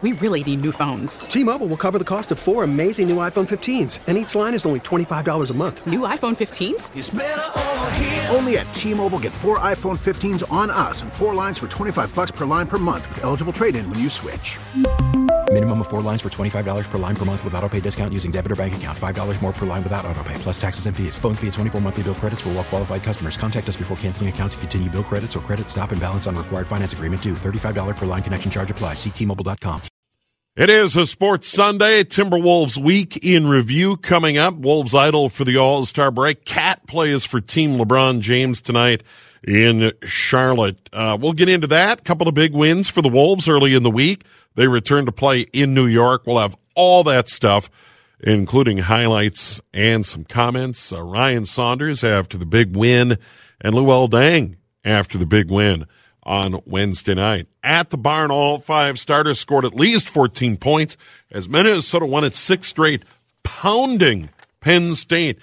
We really need new phones. T-Mobile will cover the cost of 4 amazing new iPhone 15s, and each line is only $25 a month. New iPhone 15s? It's better over here. Only at T-Mobile, get 4 iPhone 15s on us and 4 lines for $25 per line per month with eligible trade-in when you switch. Minimum of 4 lines for $25 per line per month with autopay discount using debit or bank account. $5 more per line without autopay, plus taxes and fees. Phone fee at 24 monthly bill credits for well-qualified customers. Contact us before canceling account to continue bill credits or credit stop and balance on required finance agreement due. $35 per line connection charge applies. See T-Mobile.com. It is a Sports Sunday. Timberwolves Week in Review coming up. Wolves idle for the All-Star break. Cat plays for Team LeBron James tonight in Charlotte. We'll get into that. Couple of big wins for the Wolves early in the week. They return to play in New York. We'll have all that stuff, including highlights and some comments. Ryan Saunders after the big win, and Luol Deng after the big win on Wednesday night. At the barn, all 5 starters scored at least 14 points as Minnesota won its 6th straight, pounding Penn State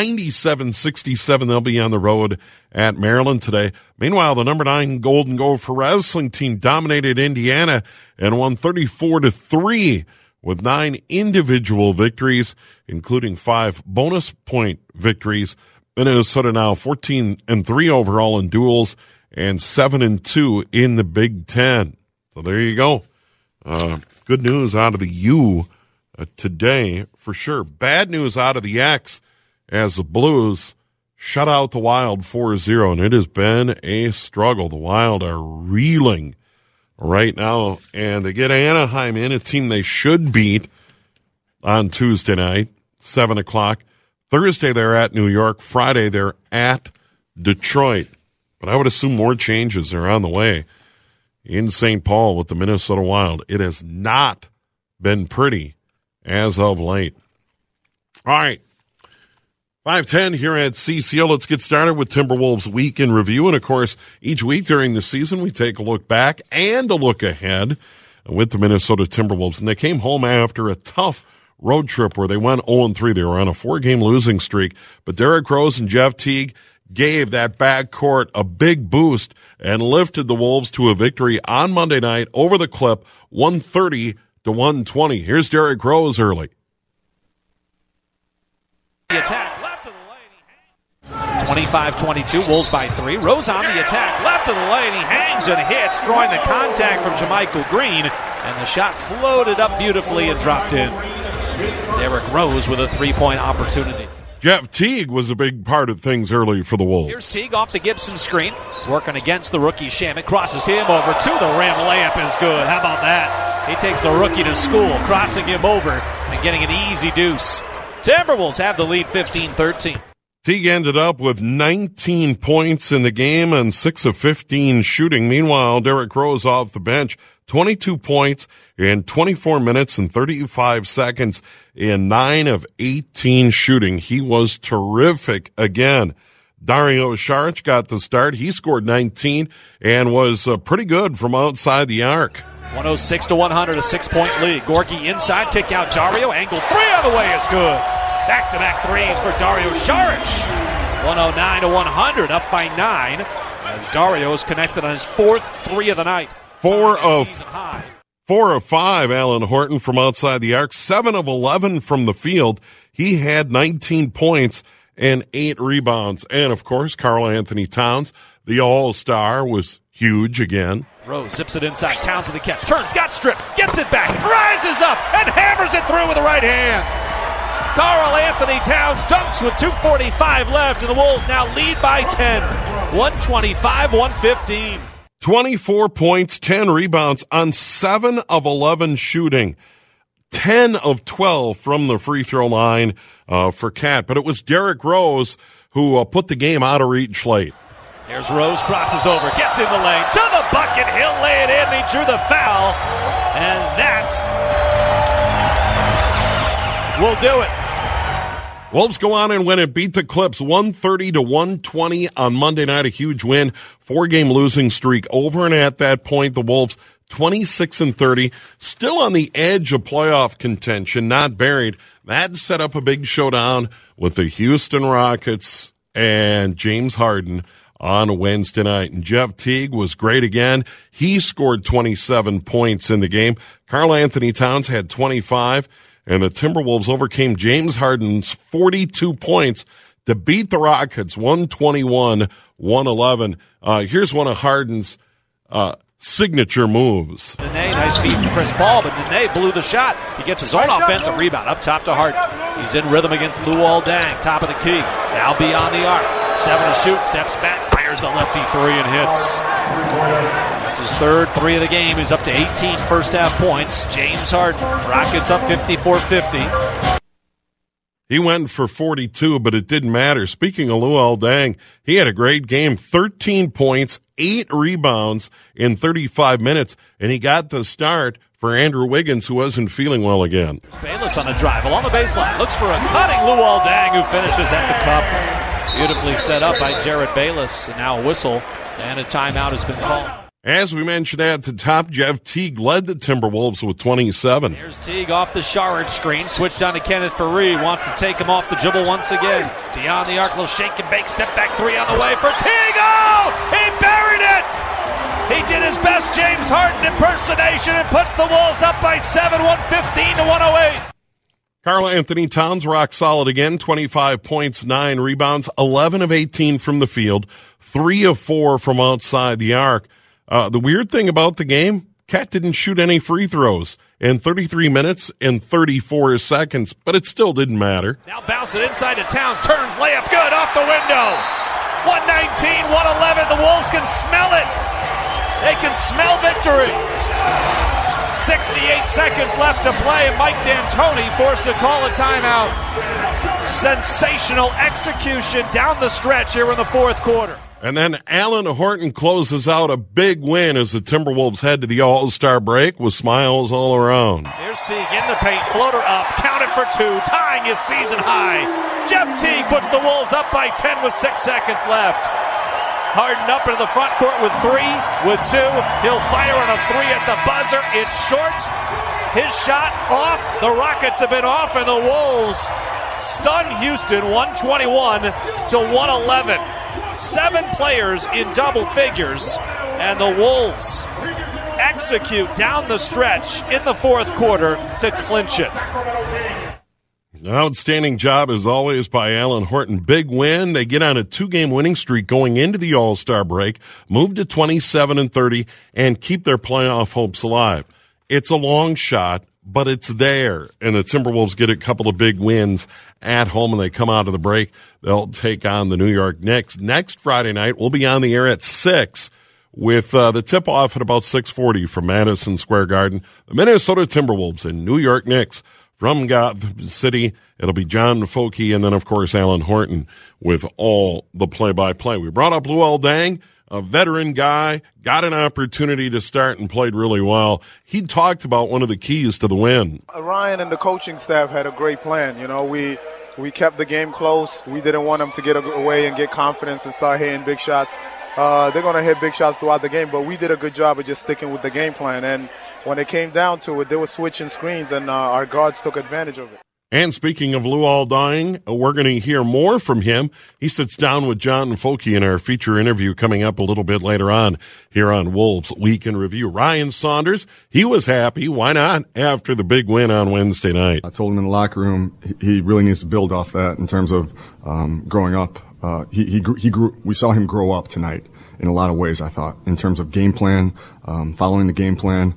97-67. They'll be on the road at Maryland today. Meanwhile, the number 9 Golden Gopher wrestling team dominated Indiana and won 34-3 with 9 individual victories, including 5 bonus point victories. Minnesota now 14-3 overall in duels and 7-2 in the Big Ten. So there you go. Good news out of the U today for sure. Bad news out of the X as the Blues shut out the Wild 4-0, and it has been a struggle. The Wild are reeling right now, and they get Anaheim in, a team they should beat on Tuesday night, 7 o'clock. Thursday they're at New York. Friday they're at Detroit. But I would assume more changes are on the way in St. Paul with the Minnesota Wild. It has not been pretty as of late. All right. 5:10 here at CCO. Let's get started with Timberwolves Week in Review. And, of course, each week during the season, we take a look back and a look ahead with the Minnesota Timberwolves. And they came home after a tough road trip where they went 0-3. They were on a 4-game losing streak. But Derrick Rose and Jeff Teague gave that backcourt a big boost and lifted the Wolves to a victory on Monday night over the Clip, 130-120. Here's Derrick Rose early. The attack. 25-22, Wolves by 3. Rose on the attack, left of the lane. He hangs and hits, drawing the contact from JaMychal Green, and the shot floated up beautifully and dropped in. Derrick Rose with a 3-point opportunity. Jeff Teague was a big part of things early for the Wolves. Here's Teague off the Gibson screen, working against the rookie Shamet. Crosses him over to the rim. Layup is good. How about that? He takes the rookie to school, crossing him over and getting an easy deuce. Timberwolves have the lead 15-13. Teague ended up with 19 points in the game and 6 of 15 shooting. Meanwhile, Derrick Rose off the bench, 22 points in 24 minutes and 35 seconds in 9 of 18 shooting. He was terrific again. Dario Saric got the start. He scored 19 and was pretty good from outside the arc. 106-100, a 6-point lead. Gorgui inside, kick out Dario. Angle 3 on the way is good. Back-to-back threes for Dario Saric. 109-100, up by 9, as Dario is connected on his 4th 3 of the night. 4 of 5, Alan Horton from outside the arc. 7 of 11 from the field. He had 19 points and 8 rebounds. And, of course, Karl-Anthony Towns, the all-star, was huge again. Rose zips it inside. Towns with the catch. Turns, got stripped, gets it back, rises up, and hammers it through with the right hand. Karl-Anthony Towns dunks with 2:45 left, and the Wolves now lead by 10. 125-115. 24 points, 10 rebounds on 7 of 11 shooting. 10 of 12 from the free throw line for Cat. But it was Derrick Rose who put the game out of reach late. There's Rose, crosses over, gets in the lane, to the bucket, he'll lay it in, he drew the foul, and that will do it. Wolves go on and win it, beat the Clips 130-120 on Monday night, a huge win, 4-game losing streak over, and at that point, the Wolves 26-30, still on the edge of playoff contention, not buried. That set up a big showdown with the Houston Rockets and James Harden on Wednesday night. And Jeff Teague was great again. He scored 27 points in the game. Karl Anthony Towns had 25, and the Timberwolves overcame James Harden's 42 points to beat the Rockets 121-111. Here's one of Harden's signature moves. Nene, nice feed from Chris Paul, but Nene blew the shot. He gets his own offensive rebound up top to Harden. He's in rhythm against Luol Deng, top of the key. Now beyond the arc. 7 to shoot, steps back, fires the lefty 3 and hits. That's his third 3 of the game. He's up to 18 first half points. James Harden, Rockets up 54-50. He went for 42, but it didn't matter. Speaking of Luol Deng, he had a great game, 13 points, 8 rebounds in 35 minutes, and he got the start for Andrew Wiggins, who wasn't feeling well again. Bayless on the drive along the baseline. Looks for a cutting Luol Deng, who finishes at the cup. Beautifully set up by Jared Bayless, and now a whistle, and a timeout has been called. As we mentioned at the top, Jeff Teague led the Timberwolves with 27. Here's Teague off the Sharard screen, switched down to Kenneth Faried, wants to take him off the dribble once again. Beyond the arc, little shake and bake, step back 3 on the way for Teague. Oh, he buried it! He did his best James Harden impersonation and puts the Wolves up by 7, 115-108. Karl Anthony Towns rock solid again, 25 points, 9 rebounds, 11 of 18 from the field, 3 of 4 from outside the arc. The weird thing about the game, Cat didn't shoot any free throws in 33 minutes and 34 seconds, but it still didn't matter. Now bounce it inside to Towns, turns, layup, good, off the window. 119-111, the Wolves can smell it. They can smell victory. 68 seconds left to play, and Mike D'Antoni forced to call a timeout. Sensational execution down the stretch here in the fourth quarter. And then Alan Horton closes out a big win as the Timberwolves head to the All-Star break with smiles all around. Here's Teague in the paint, floater up, counted for 2, tying his season high. Jeff Teague puts the Wolves up by 10 with 6 seconds left. Harden up into the front court with 3, with 2. He'll fire on a 3 at the buzzer. It's short. His shot off. The Rockets have been off, and the Wolves stun Houston 121-111. 7 players in double figures, and the Wolves execute down the stretch in the fourth quarter to clinch it. An outstanding job, as always, by Alan Horton. Big win. They get on a 2-game winning streak going into the All-Star break, move to 27-30, and keep their playoff hopes alive. It's a long shot, but it's there. And the Timberwolves get a couple of big wins at home, and they come out of the break. They'll take on the New York Knicks. Next Friday night, we'll be on the air at 6 with the tip-off at about 6:40 from Madison Square Garden. The Minnesota Timberwolves and New York Knicks from Gotham City. It'll be John Foulke and then, of course, Alan Horton with all the play-by-play. We brought up Luol Deng, a veteran guy, got an opportunity to start and played really well. He talked about one of the keys to the win. Ryan and the coaching staff had a great plan. You know, we kept the game close. We didn't want them to get away and get confidence and start hitting big shots. They're going to hit big shots throughout the game, but we did a good job of just sticking with the game plan. And when it came down to it, they were switching screens, and our guards took advantage of it. And speaking of Luol Deng, we're going to hear more from him. He sits down with John Foulke in our feature interview coming up a little bit later on here on Wolves Week in Review. Ryan Saunders, he was happy. Why not? After the big win on Wednesday night. I told him in the locker room he really needs to build off that in terms of growing up. He grew. We saw him grow up tonight in a lot of ways, I thought, in terms of game plan, following the game plan.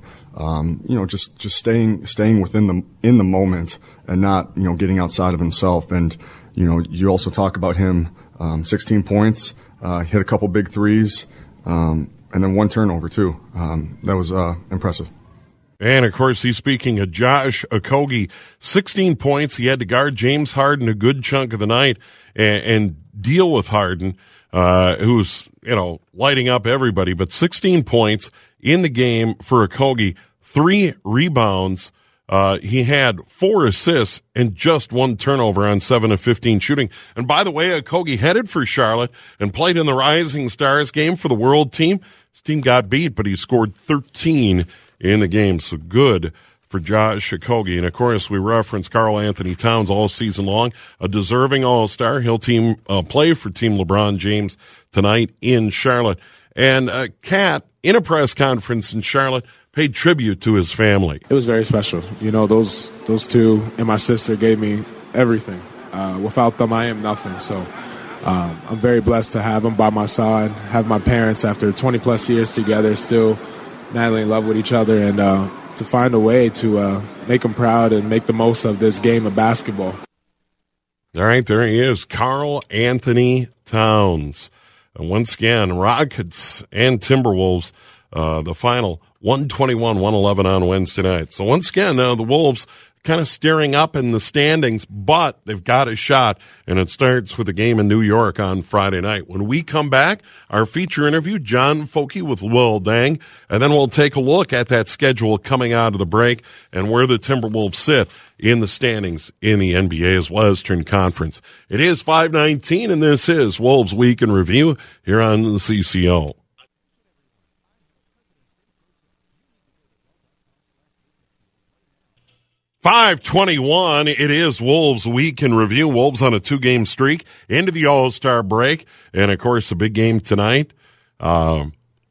Just staying within in the moment and not, getting outside of himself. And, you also talk about him, 16 points, hit a couple big threes, and then 1 turnover too. That was, impressive. And of course, he's speaking of Josh Okogie, 16 points. He had to guard James Harden a good chunk of the night and deal with Harden, who's, lighting up everybody, but 16 points in the game for Okogie, 3 rebounds. He had 4 assists and just 1 turnover on 7 of 15 shooting. And by the way, Okogie headed for Charlotte and played in the Rising Stars game for the World team. His team got beat, but he scored 13 in the game. So good for Josh Okogie. And, of course, we reference Karl Anthony Towns all season long, a deserving All-Star. He'll play for Team LeBron James tonight in Charlotte. And Kat, in a press conference in Charlotte, paid tribute to his family. It was very special. You know, those two and my sister gave me everything. Without them, I am nothing. So I'm very blessed to have them by my side, have my parents after 20-plus years together, still madly in love with each other, and to find a way to make them proud and make the most of this game of basketball. All right, there he is, Karl Anthony Towns. And once again, Rockets and Timberwolves, the final 121-111 on Wednesday night. So once again, the Wolves kind of staring up in the standings, but they've got a shot, and it starts with a game in New York on Friday night. When we come back, our feature interview, John Foky with Luol Deng, and then we'll take a look at that schedule coming out of the break and where the Timberwolves sit in the standings in the NBA's Western Conference. It is 5:19, and this is Wolves Week in Review here on the CCO. 5:21, it is Wolves Week in Review. Wolves on a 2-game streak into the All-Star break. And, of course, a big game tonight. Giannis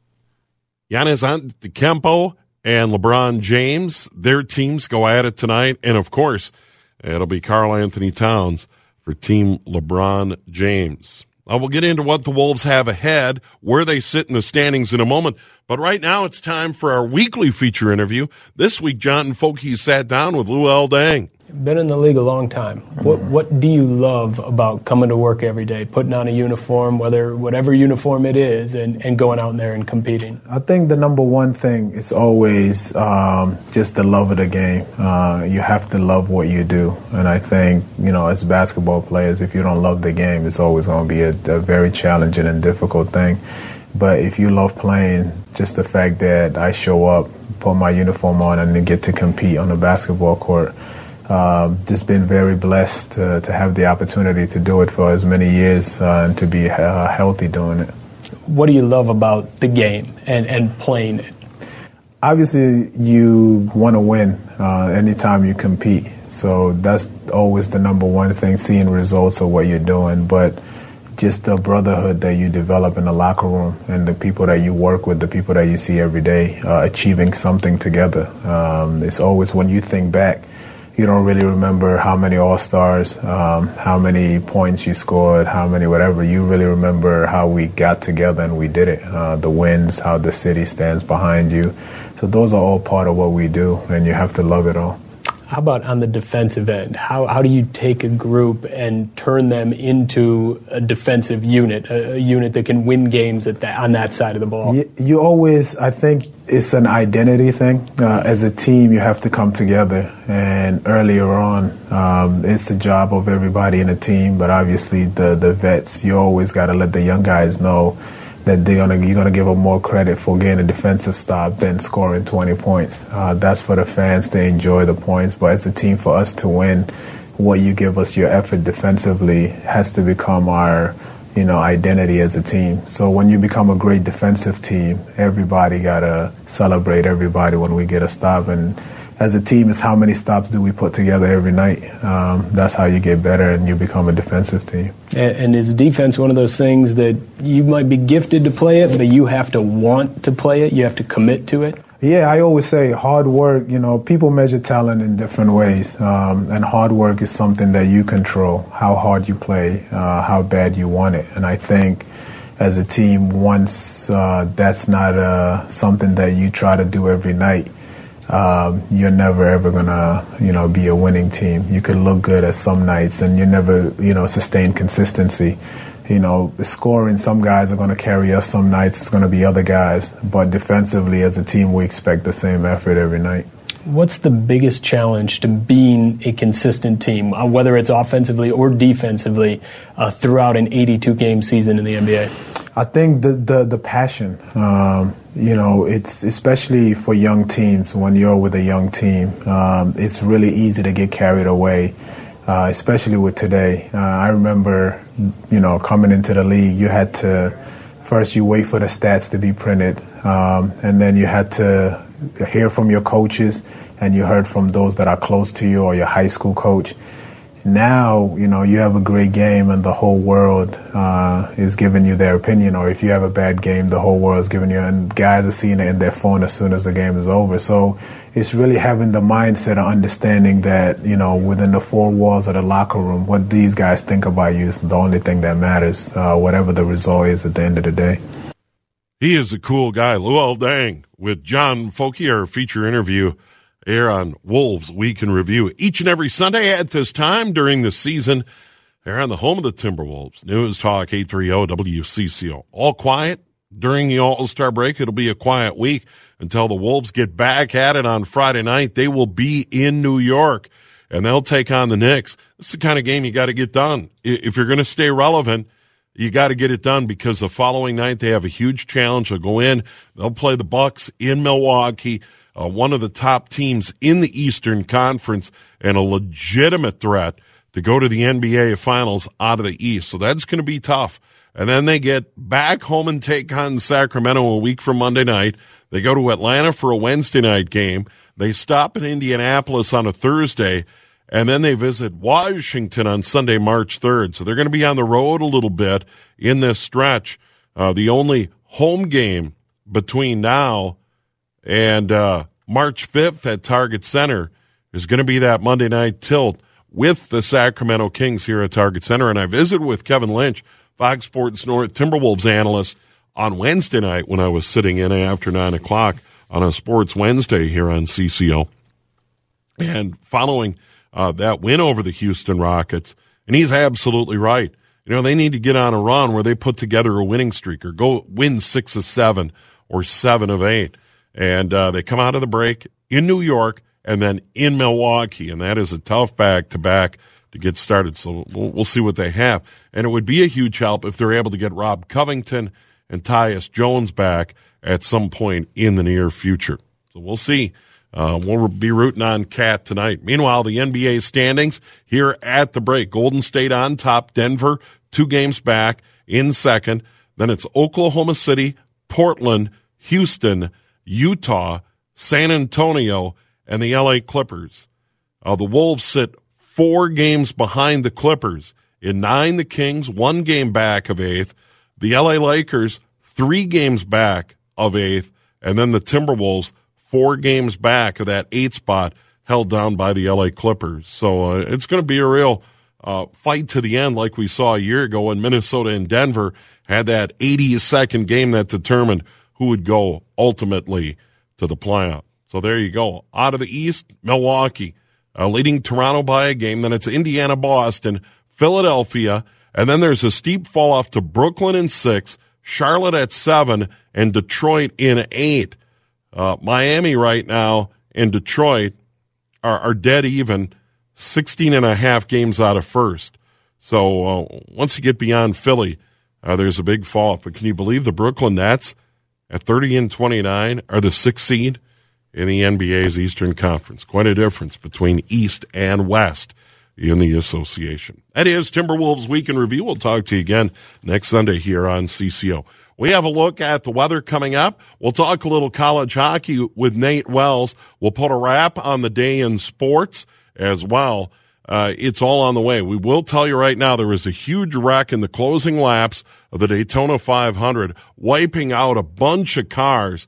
Antetokounmpo and LeBron James, their teams go at it tonight. And, of course, it'll be Karl Anthony Towns for Team LeBron James. We'll get into what the Wolves have ahead, where they sit in the standings in a moment. But right now it's time for our weekly feature interview. This week, John Foky sat down with Luol Deng. Been in the league a long time. What do you love about coming to work every day, putting on a uniform, whatever uniform it is, and going out there and competing? I think the number one thing is always just the love of the game. You have to love what you do. And I think, as basketball players, if you don't love the game, it's always going to be a very challenging and difficult thing. But if you love playing, just the fact that I show up, put my uniform on, and then get to compete on the basketball court, just been very blessed to have the opportunity to do it for as many years and to be healthy doing it. What do you love about the game and playing it? Obviously, you want to win anytime you compete. So that's always the number one thing, seeing results of what you're doing. But just the brotherhood that you develop in the locker room and the people that you work with, the people that you see every day, achieving something together. It's always, when you think back, you don't really remember how many All-Stars, how many points you scored, how many whatever. You really remember how we got together and we did it, the wins, how the city stands behind you. So those are all part of what we do, and you have to love it all. How about on the defensive end? How do you take a group and turn them into a defensive unit, a unit that can win games on that side of the ball? You always, I think it's an identity thing. As a team, you have to come together. And earlier on, it's the job of everybody in a team. But obviously, the vets, you always got to let the young guys know that you're gonna give them more credit for getting a defensive stop than scoring 20 points. That's for the fans to enjoy the points, but as a team, for us to win, what you give us, your effort defensively, has to become our identity as a team. So when you become a great defensive team, everybody gotta celebrate everybody when we get a stop. And as a team, it's how many stops do we put together every night. That's how you get better and you become a defensive team. And is defense one of those things that you might be gifted to play it, but you have to want to play it? You have to commit to it? Yeah, I always say hard work. People measure talent in different ways. And hard work is something that you control, how hard you play, how bad you want it. And I think as a team, once that's not something that you try to do every night, you're never ever gonna, be a winning team. You could look good at some nights, and you never, sustain consistency. Scoring, some guys are gonna carry us some nights. It's gonna be other guys. But defensively, as a team, we expect the same effort every night. What's the biggest challenge to being a consistent team, whether it's offensively or defensively, throughout an 82-game season in the NBA? I think the passion, it's especially for young teams. When you're with a young team, it's really easy to get carried away, especially with today. I remember, coming into the league, you had to, first you wait for the stats to be printed, and then you had to hear from your coaches, and you heard from those that are close to you or your high school coach. Now, you have a great game and the whole world is giving you their opinion, or if you have a bad game, the whole world is giving you, and guys are seeing it in their phone as soon as the game is over. So it's really having the mindset of understanding that, within the four walls of the locker room, what these guys think about you is the only thing that matters, whatever the result is at the end of the day. He is a cool guy. Luol Deng with John Foky, our feature interview here on Wolves Week in Review each and every Sunday at this time during the season. They're on the home of the Timberwolves. News Talk 830 WCCO. All quiet during the All-Star break. It'll be a quiet week until the Wolves get back at it on Friday night. They will be in New York, and they'll take on the Knicks. This is the kind of game you got to get done. If you're going to stay relevant, you got to get it done, because the following night they have a huge challenge. They'll go in. They'll play the Bucks in Milwaukee. One of the top teams in the Eastern Conference and a legitimate threat to go to the NBA Finals out of the East. So that's going to be tough. And then they get back home and take on Sacramento a week from Monday night. They go to Atlanta for a Wednesday night game. They stop in Indianapolis on a Thursday, and then they visit Washington on Sunday, March 3rd. So they're going to be on the road a little bit in this stretch. The only home game between now and March 5th at Target Center is going to be that Monday night tilt with the Sacramento Kings here at Target Center. And I visited with Kevin Lynch, Fox Sports North Timberwolves analyst, on Wednesday night when I was sitting in after 9 o'clock on a Sports Wednesday here on CCO. And following that win over the Houston Rockets, and he's absolutely right. They need to get on a run where they put together a winning streak or go win 6 of 7 or 7 of 8. And they come out of the break in New York and then in Milwaukee, and that is a tough back-to-back to get started. So we'll see what they have. And it would be a huge help if they're able to get Rob Covington and Tyus Jones back at some point in the near future. So we'll see. We'll be rooting on Cat tonight. Meanwhile, the NBA standings here at the break. Golden State on top, Denver 2 games back in second. Then it's Oklahoma City, Portland, Houston, Utah, San Antonio, and the LA Clippers. The Wolves sit 4 games behind the Clippers. In 9, the Kings, 1 game back of 8th. The LA Lakers, 3 games back of 8th. And then the Timberwolves, 4 games back of that 8th spot, held down by the LA Clippers. So it's going to be a real fight to the end, like we saw a year ago when Minnesota and Denver had that 82nd game that determined who would go ultimately to the playoff. So there you go. Out of the East, Milwaukee leading Toronto by a game. Then it's Indiana, Boston, Philadelphia, and then there's a steep fall off to Brooklyn in 6, Charlotte at 7, and Detroit in 8. Miami right now and Detroit are dead even, 16.5 games out of first. So once you get beyond Philly, there's a big fall. But can you believe the Brooklyn Nets at 30-29 are the 6th seed in the NBA's Eastern Conference? Quite a difference between East and West in the association. That is Timberwolves Week in Review. We'll talk to you again next Sunday here on CCO. We have a look at the weather coming up. We'll talk a little college hockey with Nate Wells. We'll put a wrap on the day in sports as well. It's all on the way. We will tell you right now there was a huge wreck in the closing laps of the Daytona 500, wiping out a bunch of cars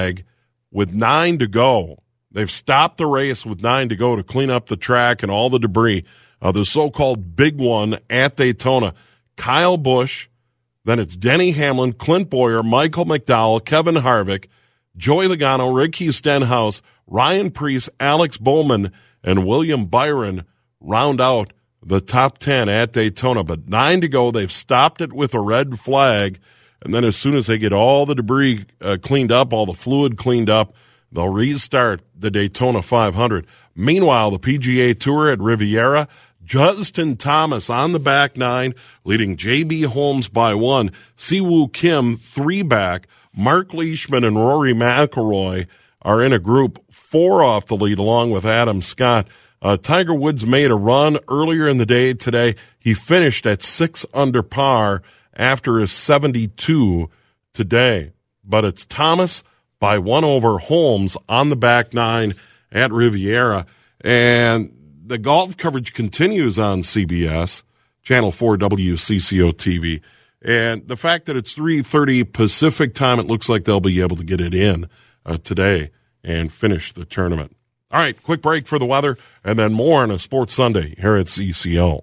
with 9 to go. They've stopped the race with 9 to go to clean up the track and all the debris. The so-called big one at Daytona. Kyle Busch, then it's Denny Hamlin, Clint Boyer, Michael McDowell, Kevin Harvick, Joey Logano, Ricky Stenhouse, Ryan Preece, Alex Bowman, and William Byron round out the top 10 at Daytona. But 9 to go. They've stopped it with a red flag. And then as soon as they get all the debris cleaned up, all the fluid cleaned up, they'll restart the Daytona 500. Meanwhile, the PGA Tour at Riviera, Justin Thomas on the back 9, leading J.B. Holmes by 1. Siwoo Kim 3 back. Mark Leishman and Rory McIlroy are in a group 4 off the lead, along with Adam Scott. Tiger Woods made a run earlier in the day today. He finished at 6 under par after his 72 today. But it's Thomas by 1 over Holmes on the back 9 at Riviera. And the golf coverage continues on CBS, Channel 4 WCCO TV. And the fact that it's 3:30 Pacific time, it looks like they'll be able to get it in today and finish the tournament. All right, quick break for the weather, and then more on a Sports Sunday here at CCO.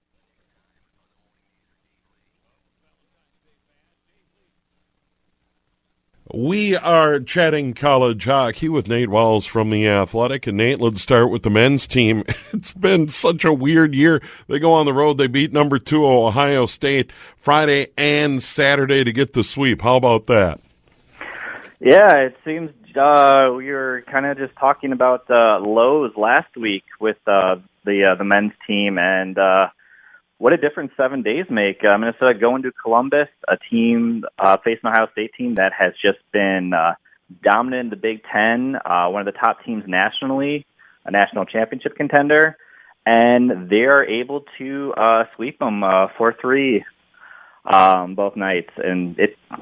We are chatting college hockey with Nate Walls from The Athletic. And, Nate, let's start with the men's team. It's been such a weird year. They go on the road. They beat number 2 Ohio State Friday and Saturday to get the sweep. How about that? Yeah, it seems we were kind of just talking about lows last week with the men's team, and what a difference 7 days make. Minnesota going to Columbus, a team facing an Ohio State team that has just been dominant in the Big Ten, one of the top teams nationally, a national championship contender, and they are able to sweep them 4-3 both nights. And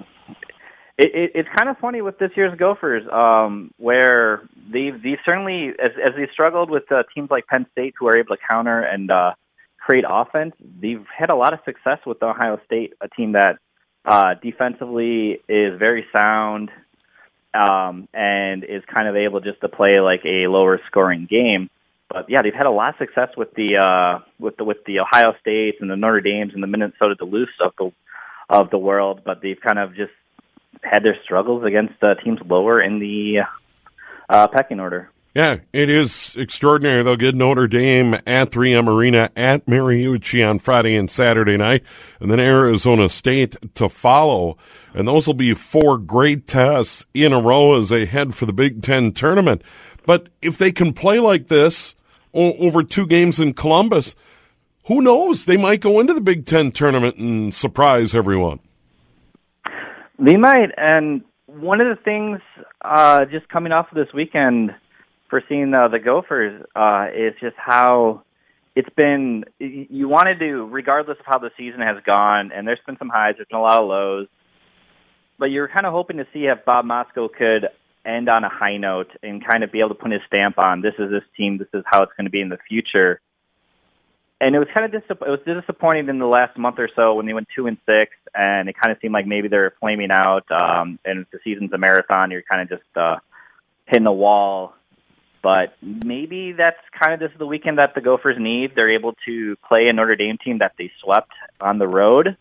it's kind of funny with this year's Gophers, where they've certainly, as they struggled with teams like Penn State who are able to counter and create offense, they've had a lot of success with Ohio State, a team that defensively is very sound and is kind of able just to play like a lower scoring game. But yeah, they've had a lot of success with the Ohio States and the Notre Dames and the Minnesota Duluths of the world, but they've kind of just had their struggles against teams lower in the pecking order. Yeah, it is extraordinary. They'll get Notre Dame at 3M Arena at Mariucci on Friday and Saturday night, and then Arizona State to follow. And those will be 4 great tests in a row as they head for the Big Ten tournament. But if they can play like this over 2 games in Columbus, who knows? They might go into the Big Ten tournament and surprise everyone. They might. And one of the things just coming off of this weekend for seeing the Gophers is just how it's been. You wanted to, regardless of how the season has gone, and there's been some highs, there's been a lot of lows, but you're kind of hoping to see if Bob Mosko could end on a high note and kind of be able to put his stamp on, this is this team, this is how it's going to be in the future. And it was kind of disappointing in the last month or so when they went 2-6, and it kind of seemed like maybe they were flaming out. And if the season's a marathon, you're kind of just hitting the wall. But maybe that's kind of just the weekend that the Gophers need. They're able to play a Notre Dame team that they swept on the road.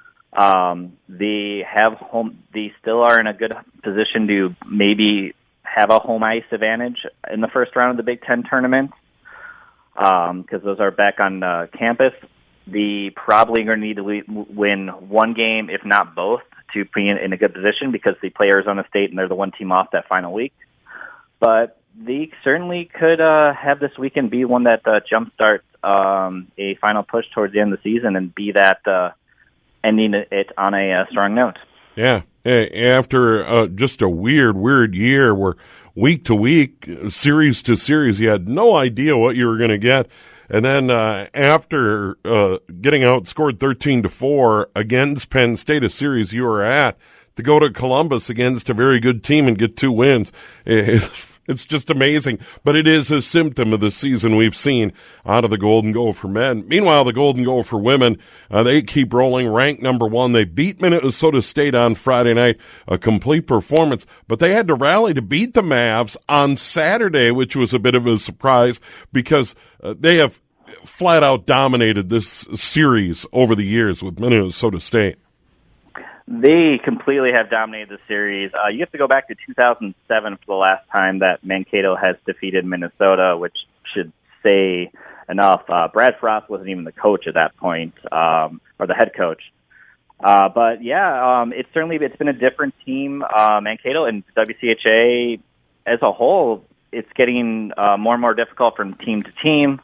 They have home. They still are in a good position to maybe have a home ice advantage in the first round of the Big Ten tournament, because those are back on campus. They probably going to need to win one game, if not both, to be in a good position, because they play Arizona State and they're the one team off that final week. But they certainly could have this weekend be one that jumpstarts a final push towards the end of the season and be that ending it on a strong note. Yeah, after just a weird year where week to week, series to series, you had no idea what you were going to get. And then after getting outscored 13-4 against Penn State, a series you were at, to go to Columbus against a very good team and get 2 wins, it's just amazing. But it is a symptom of the season we've seen out of the Golden Gopher men. Meanwhile, the Golden Gopher women, they keep rolling, ranked number 1. They beat Minnesota State on Friday night, a complete performance. But they had to rally to beat the Mavs on Saturday, which was a bit of a surprise because they have flat out dominated this series over the years with Minnesota State. They completely have dominated the series. You have to go back to 2007 for the last time that Mankato has defeated Minnesota, which should say enough. Brad Frost wasn't even the coach at that point, or the head coach. But yeah, it's been a different team. Mankato and WCHA as a whole, it's getting more and more difficult from team to team.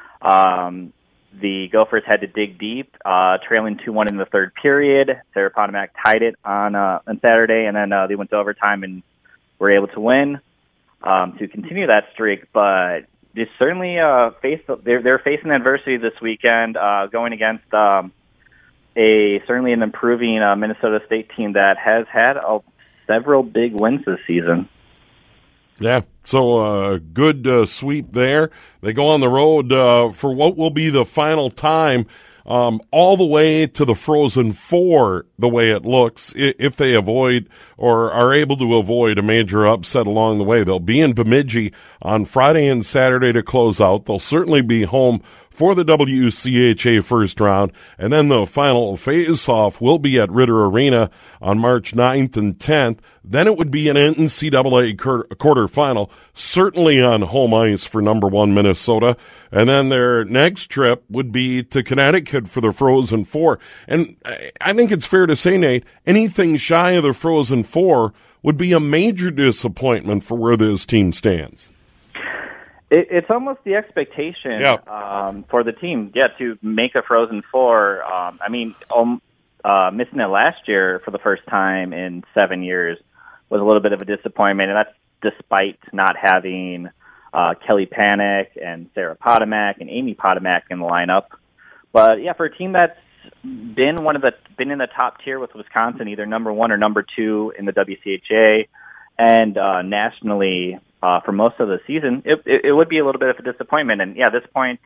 The Gophers had to dig deep, trailing 2-1 in the third period. Sarah Potomac tied it on Saturday, and then they went to overtime and were able to win to continue that streak. But they certainly they're facing adversity this weekend, going against certainly an improving Minnesota State team that has had several big wins this season. Yeah, so good sweep there. They go on the road for what will be the final time all the way to the Frozen Four, the way it looks, if they avoid or are able to avoid a major upset along the way. They'll be in Bemidji on Friday and Saturday to close out. They'll certainly be home for the WCHA first round, and then the final face-off will be at Ritter Arena on March 9th and 10th. Then it would be an NCAA quarterfinal, certainly on home ice for number one Minnesota, and then their next trip would be to Connecticut for the Frozen Four. And I think it's fair to say, Nate, anything shy of the Frozen Four would be a major disappointment for where this team stands. It's almost the expectation for the team, to make a Frozen Four. Missing it last year for the first time in 7 years was a little bit of a disappointment, and that's despite not having Kelly Panik and Sarah Potomac and Amy Potomac in the lineup. But for a team that's been in the top tier with Wisconsin, either number one or number two in the WCHA, and nationally. For most of the season, it would be a little bit of a disappointment. And, at this point,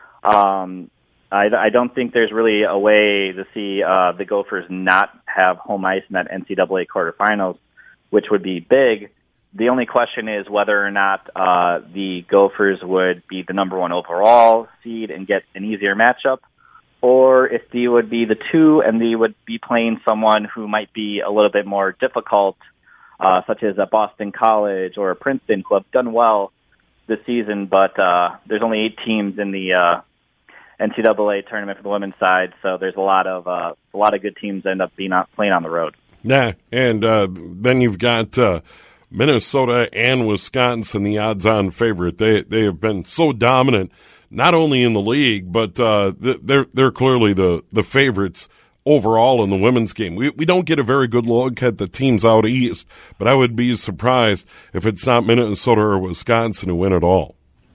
I don't think there's really a way to see the Gophers not have home ice in that NCAA quarterfinals, which would be big. The only question is whether or not the Gophers would be the number one overall seed and get an easier matchup, or if they would be the two and they would be playing someone who might be a little bit more difficult, such as a Boston College or a Princeton, who have done well this season, but there's only 8 teams in the NCAA tournament for the women's side, so there's a lot of good teams end up playing on the road. Yeah, and then you've got Minnesota and Wisconsin, the odds-on favorite. They have been so dominant, not only in the league, but they're clearly the favorites overall in the women's game. We don't get a very good look at the teams out east, but I would be surprised if it's not Minnesota or Wisconsin who win it all.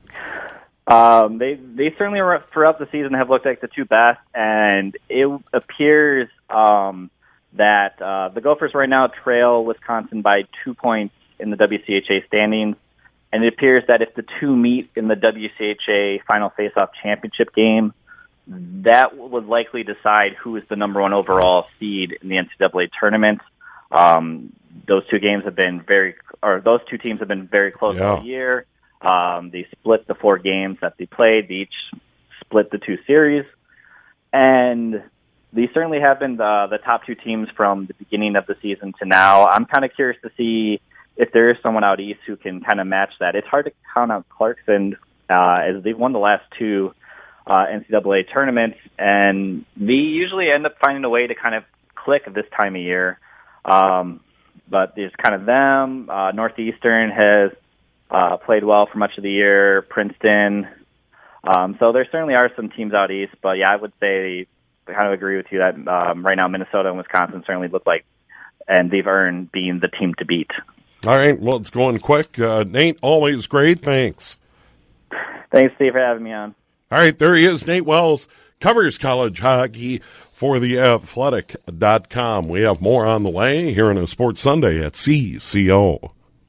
They certainly throughout the season have looked like the two best, and it appears that the Gophers right now trail Wisconsin by 2 points in the WCHA standings, and it appears that if the two meet in the WCHA Final Face-Off Championship game, that would likely decide who is the number one overall seed in the NCAA tournament. Those two teams have been very close all year. They split the 4 games that they played. They each split the 2 series, and they certainly have been the top 2 teams from the beginning of the season to now. I'm kind of curious to see if there is someone out east who can kind of match that. It's hard to count out Clarkson as they've won the last 2 NCAA tournaments, and they usually end up finding a way to kind of click this time of year. But there's kind of them. Northeastern has played well for much of the year. Princeton. So there certainly are some teams out east, but I would say I kind of agree with you that right now Minnesota and Wisconsin certainly look like, and they've earned being the team to beat. All right, well, it's going quick. Nate, always great. Thanks. Thanks, Steve, for having me on. All right, there he is. Nate Wells covers college hockey for theathletic.com. We have more on the way here on a Sports Sunday at CCO.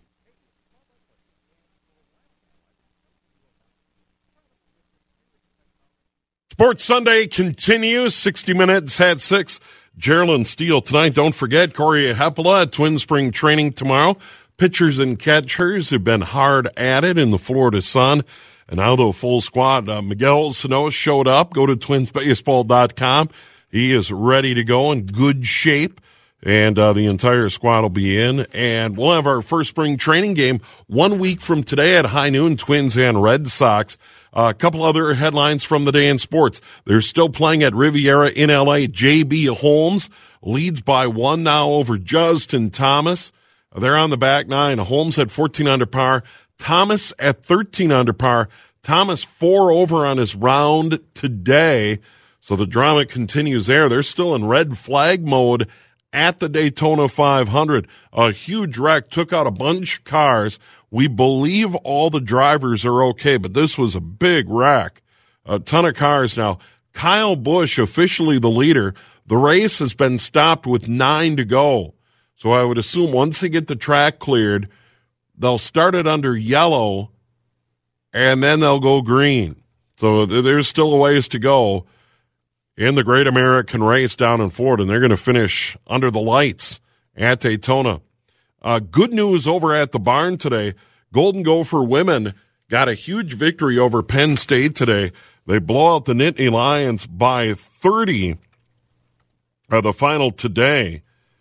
Sports Sunday continues. 60 minutes at 6. Geraldine Steele tonight. Don't forget, Corey Hepola at Twin Spring Training tomorrow. Pitchers and catchers have been hard at it in the Florida sun. And now the full squad. Miguel Sano showed up. Go to twinsbaseball.com. He is ready to go in good shape. And the entire squad will be in. And we'll have our first spring training game 1 week from today at high noon, Twins and Red Sox. A couple other headlines from the day in sports. They're still playing at Riviera in L.A. J.B. Holmes leads by 1 now over Justin Thomas. They're on the back nine. Holmes at 14 under par. Thomas at 13 under par. Thomas 4 over on his round today. So the drama continues there. They're still in red flag mode at the Daytona 500. A huge wreck took out a bunch of cars. We believe all the drivers are okay, but this was a big wreck. A ton of cars now. Kyle Busch, officially the leader. The race has been stopped with 9 to go. So I would assume once they get the track cleared, they'll start it under yellow, and then they'll go green. So there's still a ways to go in the Great American Race down in Florida, and they're going to finish under the lights at Daytona. Good news over at the barn today. Golden Gopher women got a huge victory over Penn State today. They blow out the Nittany Lions by 30. The final today.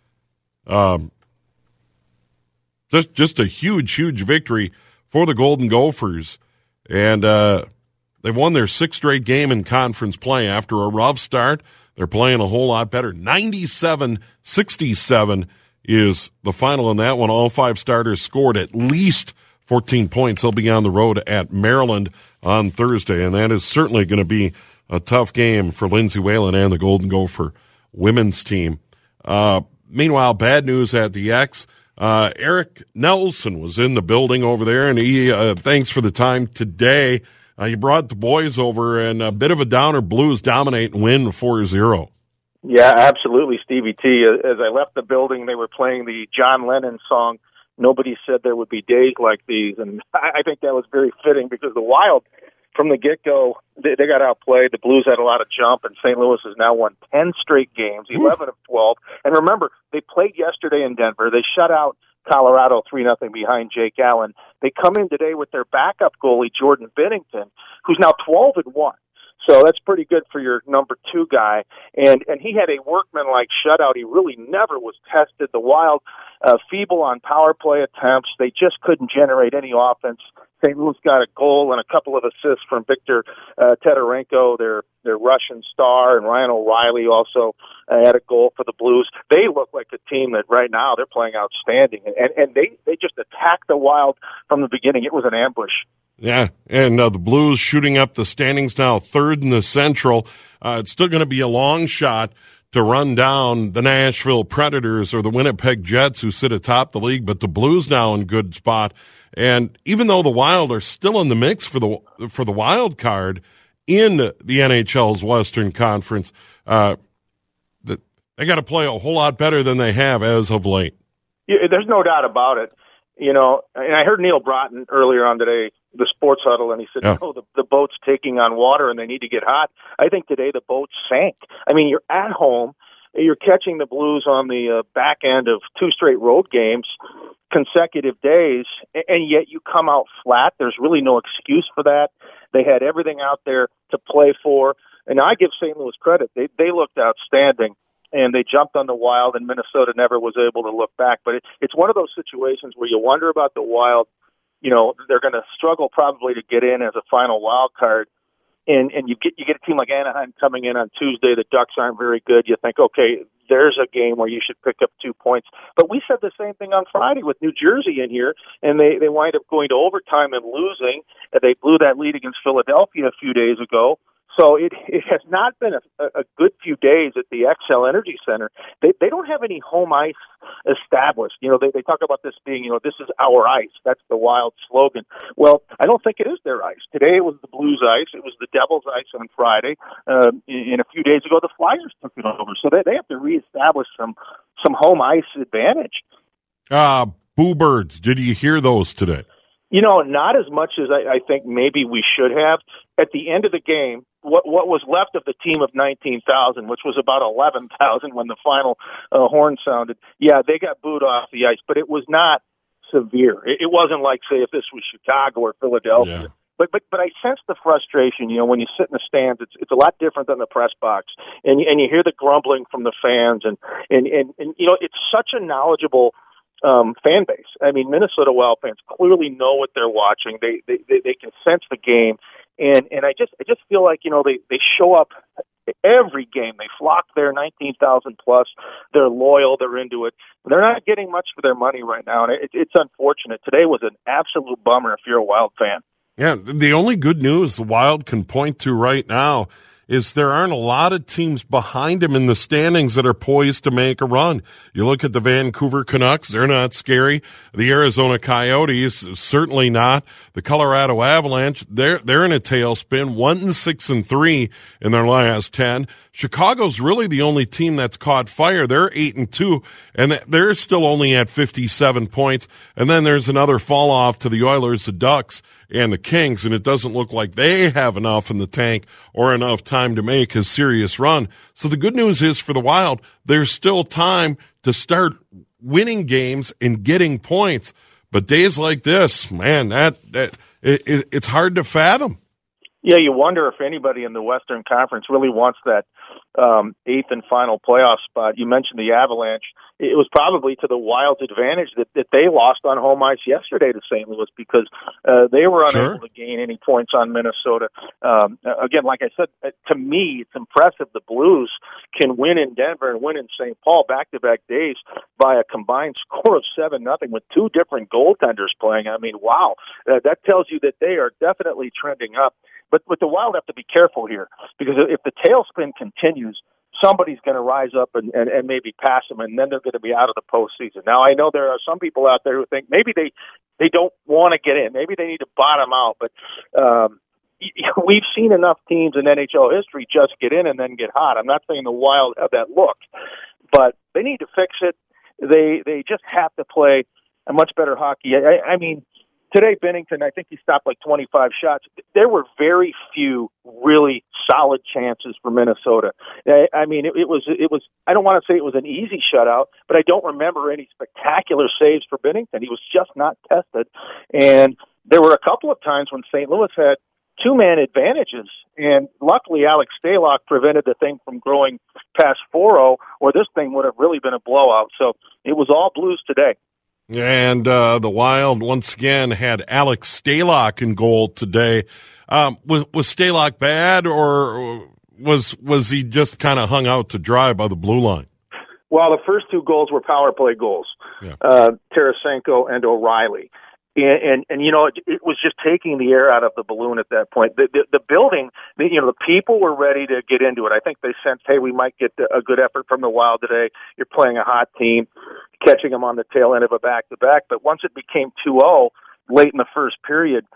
Just a huge victory for the Golden Gophers. And they've won their 6th straight game in conference play. After a rough start, they're playing a whole lot better. 97-67 is the final in that one. All 5 starters scored at least 14 points. They'll be on the road at Maryland on Thursday, and that is certainly going to be a tough game for Lindsay Whalen and the Golden Gopher women's team. Meanwhile, bad news at the X. Eric Nelson was in the building over there, and he thanks for the time today. He brought the boys over, and a bit of a downer. Blues dominate and win 4-0. Yeah, absolutely, Stevie T. As I left the building, they were playing the John Lennon song, Nobody Said There Would Be Days Like These, and I think that was very fitting because the Wild, from the get-go, they got outplayed. The Blues had a lot of jump, and St. Louis has now won 10 straight games, 11 of 12. And remember, they played yesterday in Denver. They shut out Colorado 3-0 behind Jake Allen. They come in today with their backup goalie, Jordan Binnington, who's now 12-1. So that's pretty good for your number 2 guy. And he had a workmanlike shutout. He really never was tested. The Wild, feeble on power play attempts. They just couldn't generate any offense. St. Louis got a goal and a couple of assists from Victor Tedarenko, their Russian star, and Ryan O'Reilly also had a goal for the Blues. They look like a team that right now they're playing outstanding. And they just attacked the Wild from the beginning. It was an ambush. Yeah, and the Blues shooting up the standings now, 3rd in the Central. It's still going to be a long shot to run down the Nashville Predators or the Winnipeg Jets, who sit atop the league, but the Blues now in good spot. And even though the Wild are still in the mix for the wild card in the NHL's Western Conference, they got to play a whole lot better than they have as of late. Yeah, there's no doubt about it. You know, and I heard Neil Broughton earlier on today, the Sports Huddle, and he said, the boat's taking on water and they need to get hot. I think today the boat sank. I mean, you're at home, you're catching the Blues on the back end of 2 straight road games, consecutive days, and yet you come out flat. There's really no excuse for that. They had everything out there to play for, and I give St. Louis credit. They looked outstanding. And they jumped on the Wild, and Minnesota never was able to look back. But it's one of those situations where you wonder about the Wild. You know, they're going to struggle probably to get in as a final wild card. And you get a team like Anaheim coming in on Tuesday. The Ducks aren't very good. You think, okay, there's a game where you should pick up 2 points. But we said the same thing on Friday with New Jersey in here, and they wind up going to overtime and losing. They blew that lead against Philadelphia a few days ago. So it has not been a good few days at the XL Energy Center. They don't have any home ice established. You know, they talk about this being, this is our ice. That's the Wild slogan. Well, I don't think it is their ice. Today it was the Blues ice. It was the Devils ice on Friday. And a few days ago, the Flyers took it over. So they have to reestablish some home ice advantage. Boo Birds, did you hear those today? Not as much as I think maybe we should have. At the end of the game, what was left of the team of 19,000, which was about 11,000 when the final horn sounded, they got booed off the ice, but it was not severe. It wasn't like, say, if this was Chicago or Philadelphia. Yeah. But I sense the frustration. When you sit in the stands, it's a lot different than the press box, and you hear the grumbling from the fans, and it's such a knowledgeable fan base. I mean, Minnesota Wild fans clearly know what they're watching. They can sense the game, and I just feel like they show up every game. They flock there, 19,000 plus. They're loyal. They're into it. They're not getting much for their money right now, and it's unfortunate. Today was an absolute bummer if you're a Wild fan. Yeah, the only good news the Wild can point to right now is there aren't a lot of teams behind him in the standings that are poised to make a run. You look at the Vancouver Canucks, they're not scary. The Arizona Coyotes, certainly not. The Colorado Avalanche, they're in a tailspin, 1-6-3 in their last 10. Chicago's really the only team that's caught fire. They're 8-2, and they're still only at 57 points. And then there's another fall off to the Oilers, the Ducks, and the Kings, and it doesn't look like they have enough in the tank or enough time to make a serious run. So the good news is for the Wild, there's still time to start winning games and getting points. But days like this, man, it's hard to fathom. Yeah, you wonder if anybody in the Western Conference really wants that eighth and final playoff spot. You mentioned the Avalanche. It was probably to the Wild's advantage that they lost on home ice yesterday to St. Louis because they were unable to gain any points on Minnesota. Again, like I said, to me, it's impressive the Blues can win in Denver and win in St. Paul back-to-back days by a combined score of 7-0 with two different goaltenders playing. I mean, wow. That tells you that they are definitely trending up. But the Wild have to be careful here because if the tailspin continues, somebody's going to rise up and maybe pass them, and then they're going to be out of the postseason. Now, I know there are some people out there who think maybe they don't want to get in. Maybe they need to bottom out. But we've seen enough teams in NHL history just get in and then get hot. I'm not saying the Wild have that look, but they need to fix it. They just have to play a much better hockey. I mean, today, Binnington, I think he stopped like 25 shots. There were very few really solid chances for Minnesota. I mean, it was. I don't want to say it was an easy shutout, but I don't remember any spectacular saves for Binnington. He was just not tested. And there were a couple of times when St. Louis had two-man advantages, and luckily Alex Stalock prevented the thing from growing past 4-0, or this thing would have really been a blowout. So it was all Blues today. And the Wild, once again, had Alex Stalock in goal today. Was Stalock bad, or was he just kind of hung out to dry by the blue line? Well, the first two goals were power play goals, Tarasenko and O'Reilly. And you know, it was just taking the air out of the balloon at that point. The building, the people were ready to get into it. I think they sensed, hey, we might get a good effort from the Wild today. You're playing a hot team, catching them on the tail end of a back-to-back. But once it became 2-0 late in the first period,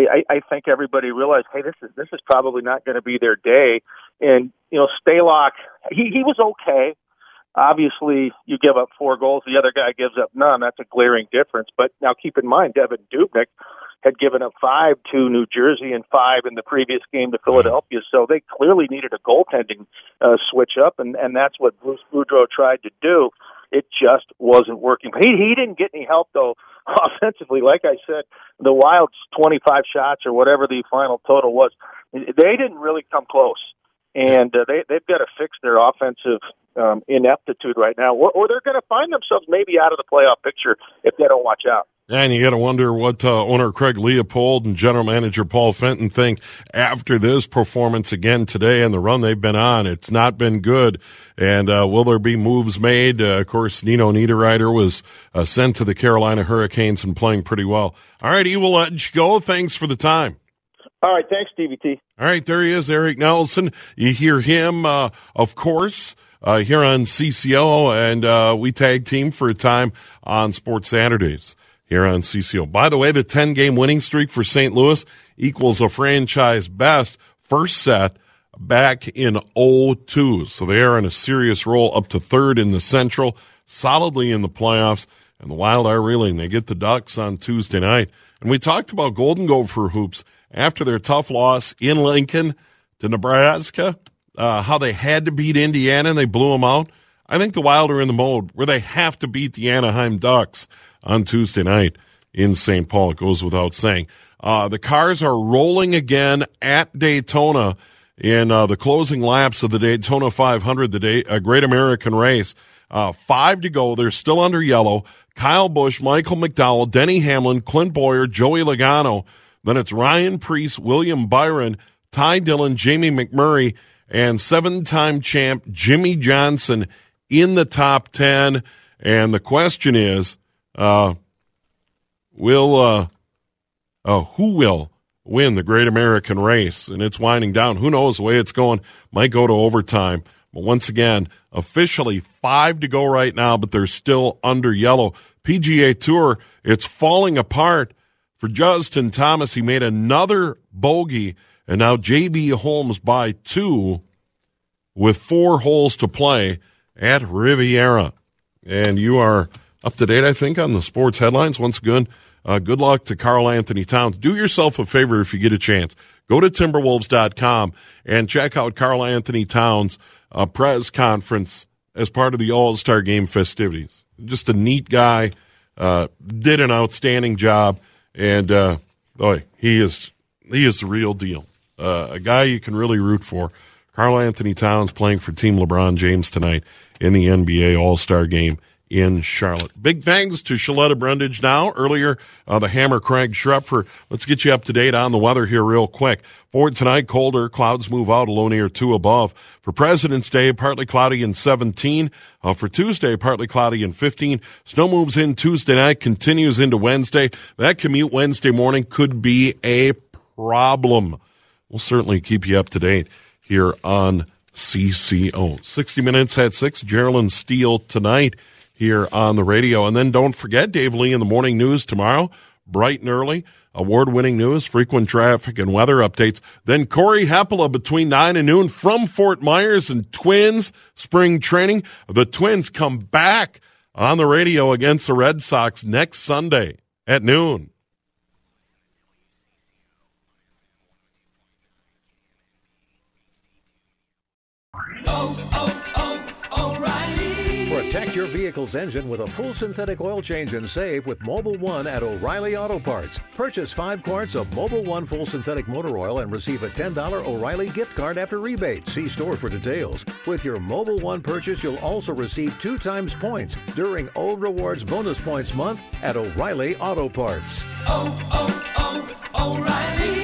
I think everybody realized, hey, this is probably not going to be their day. And Stalock, he was okay. Obviously, you give up 4 goals, the other guy gives up none. That's a glaring difference. But now keep in mind, Devin Dubnyk had given up 5 to New Jersey and 5 in the previous game to Philadelphia. So they clearly needed a goaltending switch up, and that's what Bruce Boudreau tried to do. It just wasn't working. He didn't get any help, though, offensively. Like I said, the Wild's 25 shots or whatever the final total was, they didn't really come close. And they've got to fix their offensive ineptitude right now, or they're going to find themselves maybe out of the playoff picture if they don't watch out. And you got to wonder what owner Craig Leopold and general manager Paul Fenton think after this performance again today and the run they've been on. It's not been good. And will there be moves made? Of course, Nino Niederreiter was sent to the Carolina Hurricanes and playing pretty well. All right, we'll let you go. Thanks for the time. All right, thanks, DVT. All right, there he is, Eric Nelson. You hear him, of course, here on CCO, and we tag team for a time on Sports Saturdays here on CCO. By the way, the 10-game winning streak for St. Louis equals a franchise best first set back in 2002. So they are in a serious roll up to third in the Central, solidly in the playoffs, and the Wild are reeling. They get the Ducks on Tuesday night. And we talked about Golden Gopher hoops after their tough loss in Lincoln to Nebraska, how they had to beat Indiana and they blew them out. I think the Wild are in the mode where they have to beat the Anaheim Ducks on Tuesday night in St. Paul. It goes without saying. The cars are rolling again at Daytona in the closing laps of the Daytona 500, a Great American Race. 5 to go. They're still under yellow. Kyle Busch, Michael McDowell, Denny Hamlin, Clint Boyer, Joey Logano. Then it's Ryan Preece, William Byron, Ty Dillon, Jamie McMurray, and 7-time champ Jimmy Johnson in the top 10. And the question is, who will win the Great American Race, and it's winding down. Who knows the way it's going? Might go to overtime. But once again, officially 5 to go right now, but they're still under yellow. PGA Tour, it's falling apart for Justin Thomas. He made another bogey, and now J.B. Holmes by 2 with 4 holes to play at Riviera. And you are up to date, I think, on the sports headlines. Once again, good luck to Karl Anthony Towns. Do yourself a favor if you get a chance. Go to Timberwolves.com and check out Karl Anthony Towns' press conference as part of the All-Star Game festivities. Just a neat guy, did an outstanding job, and he is the real deal. A guy you can really root for. Karl Anthony Towns playing for Team LeBron James tonight in the NBA All-Star Game in Charlotte. Big thanks to Shaletta Brundage now. Earlier, the Hammer Craig Schrepfer. Let's get you up to date on the weather here real quick. For tonight, colder. Clouds move out, a low near 2 above. For President's Day, partly cloudy and 17. For Tuesday, partly cloudy and 15. Snow moves in Tuesday night, continues into Wednesday. That commute Wednesday morning could be a problem. We'll certainly keep you up to date here on CCO. 60 Minutes at 6, Geraldine Steele tonight here on the radio. And then don't forget Dave Lee in the morning news tomorrow, bright and early, award-winning news, frequent traffic and weather updates. Then Corey Hepela between 9 and noon from Fort Myers and Twins spring training. The Twins come back on the radio against the Red Sox next Sunday at noon. Protect your vehicle's engine with a full synthetic oil change and save with Mobil 1 at O'Reilly Auto Parts. Purchase 5 quarts of Mobil 1 full synthetic motor oil and receive a $10 O'Reilly gift card after rebate. See store for details. With your Mobil 1 purchase, you'll also receive 2 times points during O Rewards Bonus Points Month at O'Reilly Auto Parts. O'Reilly